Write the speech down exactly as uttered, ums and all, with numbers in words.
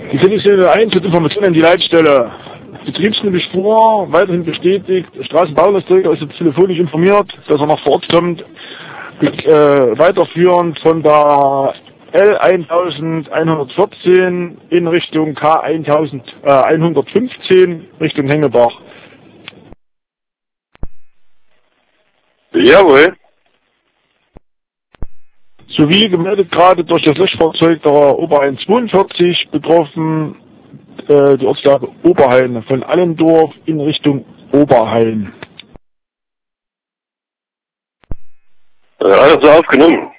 Die Viertelstelle eins wird Information an die Leitstelle. Betriebsmittel Spur, weiterhin bestätigt. Straßenbaulasträger ist jetzt telefonisch informiert, dass er noch vor Ort kommt. Äh, weiterführend von der L elfhundertvierzehn in Richtung K elfhundertfünfzehn Richtung Hengebach. Jawohl. Sowie gemeldet gerade durch das Löschfahrzeug der Oberhain zweiundvierzig betroffen äh, die Ortslage Oberhain von Allendorf in Richtung Oberhain. Alles so aufgenommen.